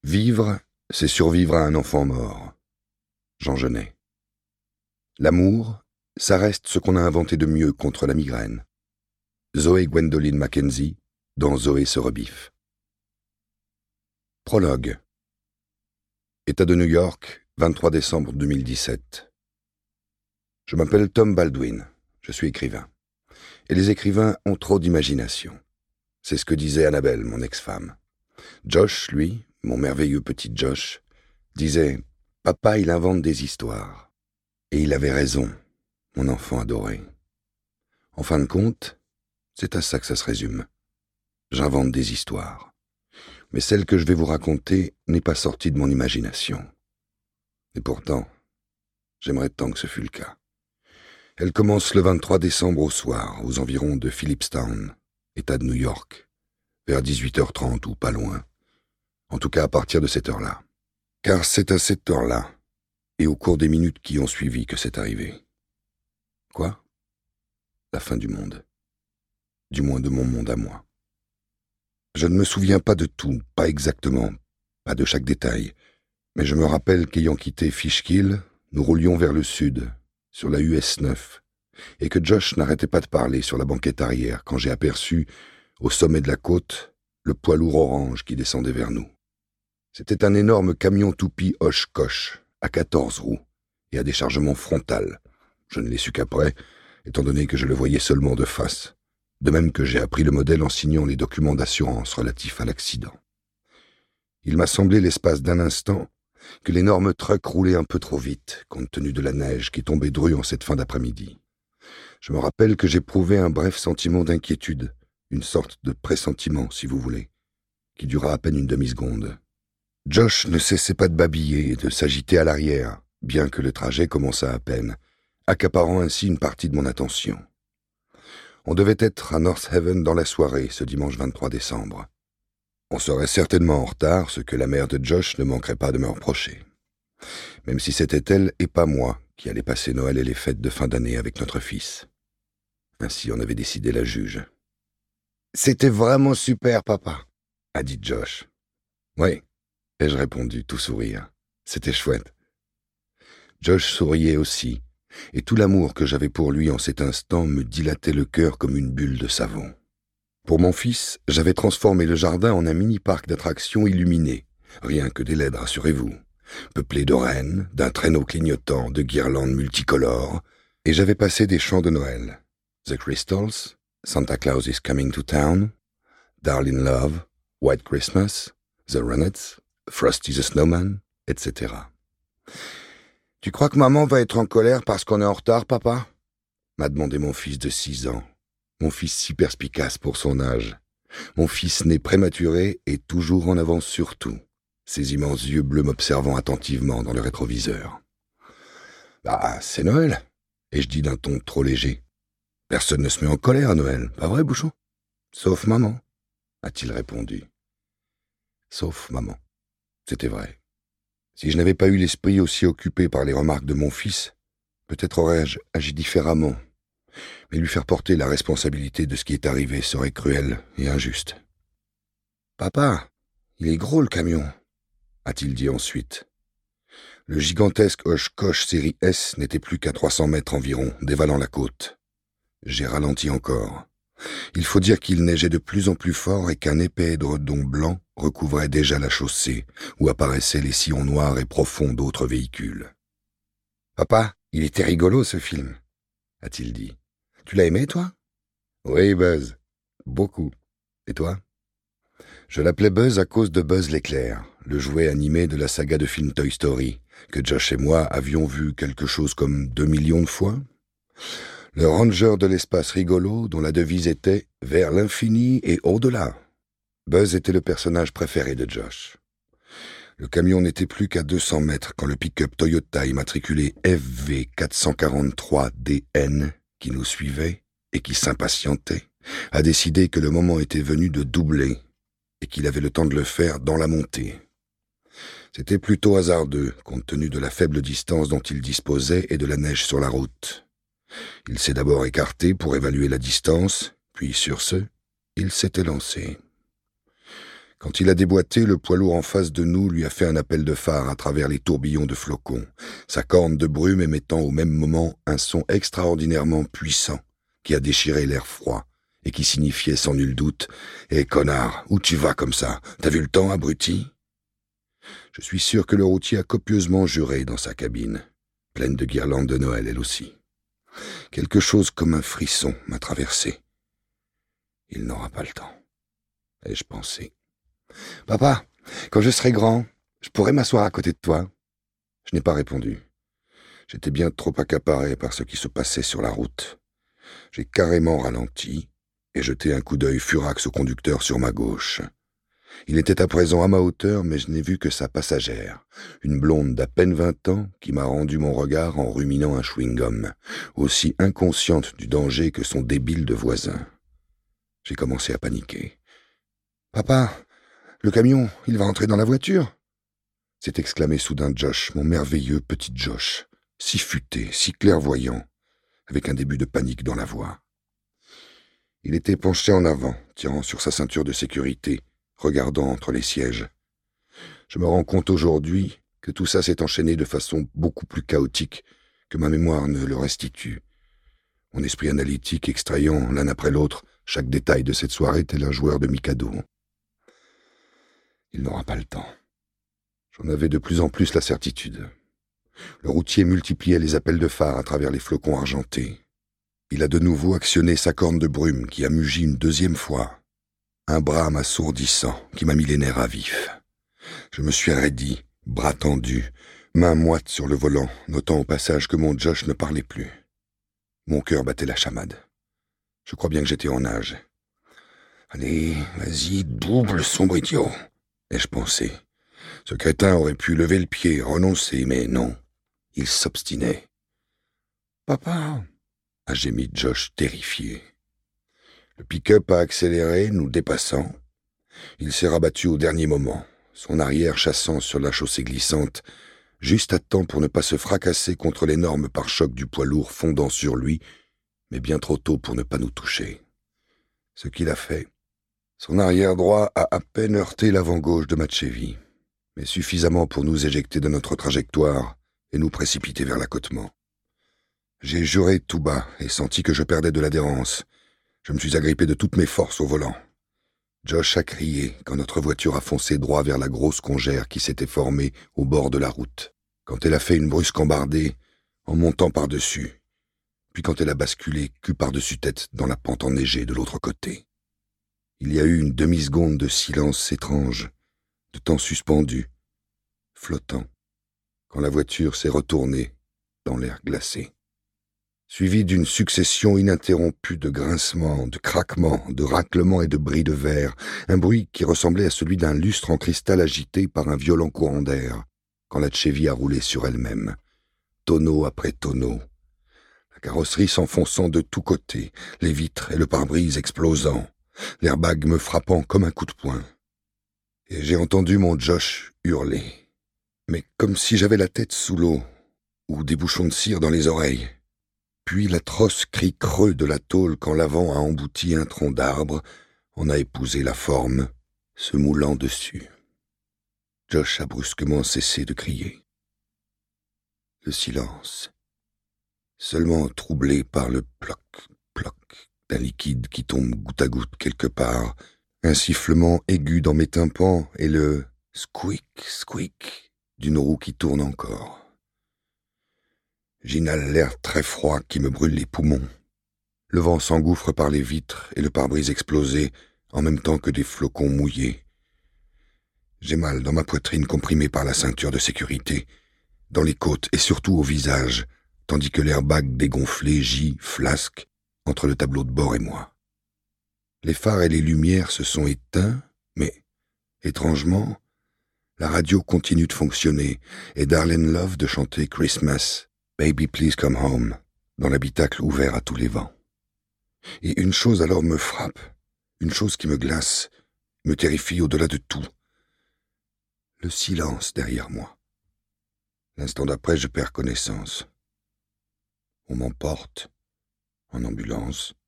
Vivre, c'est survivre à un enfant mort. Jean Genet. L'amour, ça reste ce qu'on a inventé de mieux contre la migraine. Zoé Gwendoline Mackenzie, dans Zoé se rebiffe. Prologue. État de New York, 23 décembre 2017. Je m'appelle Tom Baldwin, je suis écrivain. Et les écrivains ont trop d'imagination. C'est ce que disait Annabelle, mon ex-femme. Josh, lui, mon merveilleux petit Josh, disait « Papa, il invente des histoires. » Et il avait raison, mon enfant adoré. En fin de compte, c'est à ça que ça se résume. J'invente des histoires. Mais celle que je vais vous raconter n'est pas sortie de mon imagination. Et pourtant, j'aimerais tant que ce fût le cas. Elle commence le 23 décembre au soir, aux environs de Phillipstown, État de New York, vers 18h30 ou pas loin. En tout cas à partir de cette heure-là. Car c'est à cette heure-là, et au cours des minutes qui ont suivi, que c'est arrivé. Quoi ? La fin du monde. Du moins de mon monde à moi. Je ne me souviens pas de tout, pas exactement, pas de chaque détail, mais je me rappelle qu'ayant quitté Fishkill, nous roulions vers le sud, sur la US 9, et que Josh n'arrêtait pas de parler sur la banquette arrière quand j'ai aperçu, au sommet de la côte, le poids lourd orange qui descendait vers nous. C'était un énorme camion toupie Oshkosh, à 14 roues, et à déchargement frontal. Je ne l'ai su qu'après, étant donné que je le voyais seulement de face, de même que j'ai appris le modèle en signant les documents d'assurance relatifs à l'accident. Il m'a semblé l'espace d'un instant que l'énorme truck roulait un peu trop vite, compte tenu de la neige qui tombait drue en cette fin d'après-midi. Je me rappelle que j'éprouvais un bref sentiment d'inquiétude, une sorte de pressentiment, si vous voulez, qui dura à peine une demi-seconde. Josh ne cessait pas de babiller et de s'agiter à l'arrière, bien que le trajet commençât à peine, accaparant ainsi une partie de mon attention. On devait être à North Haven dans la soirée, ce dimanche 23 décembre. On serait certainement en retard, ce que la mère de Josh ne manquerait pas de me reprocher. Même si c'était elle et pas moi qui allait passer Noël et les fêtes de fin d'année avec notre fils. Ainsi en avait décidé la juge. « C'était vraiment super, papa », a dit Josh. « Oui », ai-je répondu, tout sourire. C'était chouette. Josh souriait aussi, et tout l'amour que j'avais pour lui en cet instant me dilatait le cœur comme une bulle de savon. Pour mon fils, j'avais transformé le jardin en un mini-parc d'attractions illuminé, rien que des LED, rassurez-vous, peuplé de rennes, d'un traîneau clignotant, de guirlandes multicolores, et j'avais passé des chants de Noël. The Crystals, Santa Claus is Coming to Town, Darling Love, White Christmas, The Runettes, Frosty the Snowman, etc. « Tu crois que maman va être en colère parce qu'on est en retard, papa ?» m'a demandé mon fils de 6 ans. Mon fils si perspicace pour son âge. Mon fils né prématuré et toujours en avance sur tout, ses immenses yeux bleus m'observant attentivement dans le rétroviseur. « Bah, c'est Noël !» ai-je dit d'un ton trop léger. « Personne ne se met en colère à Noël, pas vrai, Bouchon ? Sauf maman, a-t-il répondu. Sauf maman. C'était vrai. Si je n'avais pas eu l'esprit aussi occupé par les remarques de mon fils, peut-être aurais-je agi différemment. Mais lui faire porter la responsabilité de ce qui est arrivé serait cruel et injuste. « Papa, il est gros le camion », a-t-il dit ensuite. Le gigantesque Oshkosh série S n'était plus qu'à 300 mètres environ, dévalant la côte. J'ai ralenti encore. Il faut dire qu'il neigeait de plus en plus fort et qu'un épais édredon blanc recouvrait déjà la chaussée, où apparaissaient les sillons noirs et profonds d'autres véhicules. « Papa, il était rigolo ce film », a-t-il dit. « Tu l'as aimé, toi ?»« Oui, Buzz. Beaucoup. Et toi ?» Je l'appelais Buzz à cause de Buzz l'éclair, le jouet animé de la saga de films Toy Story, que Josh et moi avions vu quelque chose comme 2 millions de fois. Le ranger de l'espace rigolo dont la devise était « Vers l'infini et au-delà ». Buzz était le personnage préféré de Josh. Le camion n'était plus qu'à 200 mètres quand le pick-up Toyota immatriculé FV 443DN, qui nous suivait et qui s'impatientait, a décidé que le moment était venu de doubler et qu'il avait le temps de le faire dans la montée. C'était plutôt hasardeux, compte tenu de la faible distance dont il disposait et de la neige sur la route. Il s'est d'abord écarté pour évaluer la distance, puis sur ce, il s'était lancé. Quand il a déboîté, le poids lourd en face de nous lui a fait un appel de phare à travers les tourbillons de flocons, sa corne de brume émettant au même moment un son extraordinairement puissant qui a déchiré l'air froid et qui signifiait sans nul doute « Hé, connard, où tu vas comme ça? T'as vu le temps, abruti ?» Je suis sûr que le routier a copieusement juré dans sa cabine, pleine de guirlandes de Noël elle aussi. Quelque chose comme un frisson m'a traversé. Il n'aura pas le temps, ai-je pensé. « Papa, quand je serai grand, je pourrai m'asseoir à côté de toi ?» Je n'ai pas répondu. J'étais bien trop accaparé par ce qui se passait sur la route. J'ai carrément ralenti et jeté un coup d'œil furax au conducteur sur ma gauche. Il était à présent à ma hauteur, mais je n'ai vu que sa passagère, une blonde d'à peine 20 ans qui m'a rendu mon regard en ruminant un chewing-gum, aussi inconsciente du danger que son débile de voisin. J'ai commencé à paniquer. « Papa, le camion, il va entrer dans la voiture ?» s'est exclamé soudain Josh, mon merveilleux petit Josh, si futé, si clairvoyant, avec un début de panique dans la voix. Il était penché en avant, tirant sur sa ceinture de sécurité, regardant entre les sièges. Je me rends compte aujourd'hui que tout ça s'est enchaîné de façon beaucoup plus chaotique que ma mémoire ne le restitue. Mon esprit analytique extrayant l'un après l'autre chaque détail de cette soirée tel un joueur de Mikado. Il n'aura pas le temps. J'en avais de plus en plus la certitude. Le routier multipliait les appels de phare à travers les flocons argentés. Il a de nouveau actionné sa corne de brume qui a mugi une deuxième fois. Un brame assourdissant qui m'a mis les nerfs à vif. Je me suis raidi, bras tendus, main moite sur le volant, notant au passage que mon Josh ne parlait plus. Mon cœur battait la chamade. Je crois bien que j'étais en nage. « Allez, vas-y, double, sombre idiot !» ai-je pensé. Ce crétin aurait pu lever le pied, renoncer, mais non. Il s'obstinait. « Papa !» a gémi Josh terrifié. Le pick-up a accéléré, nous dépassant. Il s'est rabattu au dernier moment, son arrière chassant sur la chaussée glissante, juste à temps pour ne pas se fracasser contre l'énorme pare-choc du poids lourd fondant sur lui, mais bien trop tôt pour ne pas nous toucher. Ce qu'il a fait, son arrière droit a à peine heurté l'avant gauche de ma Chevy, mais suffisamment pour nous éjecter de notre trajectoire et nous précipiter vers l'accotement. J'ai juré tout bas et senti que je perdais de l'adhérence. Je me suis agrippé de toutes mes forces au volant. Josh a crié quand notre voiture a foncé droit vers la grosse congère qui s'était formée au bord de la route, quand elle a fait une brusque embardée en montant par-dessus, puis quand elle a basculé cul par-dessus tête dans la pente enneigée de l'autre côté. Il y a eu une demi-seconde de silence étrange, de temps suspendu, flottant, quand la voiture s'est retournée dans l'air glacé, suivi d'une succession ininterrompue de grincements, de craquements, de raclements et de bris de verre, un bruit qui ressemblait à celui d'un lustre en cristal agité par un violent courant d'air, quand la Chevy a roulé sur elle-même, tonneau après tonneau, la carrosserie s'enfonçant de tous côtés, les vitres et le pare-brise explosant, l'airbag me frappant comme un coup de poing. Et j'ai entendu mon Josh hurler, mais comme si j'avais la tête sous l'eau, ou des bouchons de cire dans les oreilles. Puis l'atroce cri creux de la tôle quand l'avant a embouti un tronc d'arbre, en a épousé la forme, se moulant dessus. Josh a brusquement cessé de crier. Le silence, seulement troublé par le ploc, ploc d'un liquide qui tombe goutte à goutte quelque part, un sifflement aigu dans mes tympans et le squeak, squeak d'une roue qui tourne encore. J'inhale l'air très froid qui me brûle les poumons. Le vent s'engouffre par les vitres et le pare-brise explosé en même temps que des flocons mouillés. J'ai mal dans ma poitrine comprimée par la ceinture de sécurité, dans les côtes et surtout au visage, tandis que l'airbag dégonflé gît, flasque, entre le tableau de bord et moi. Les phares et les lumières se sont éteints, mais, étrangement, la radio continue de fonctionner et Darlene Love de chanter Christmas, Baby Please Come Home, dans l'habitacle ouvert à tous les vents. Et une chose alors me frappe, une chose qui me glace, me terrifie au-delà de tout. Le silence derrière moi. L'instant d'après, je perds connaissance. On m'emporte, en ambulance,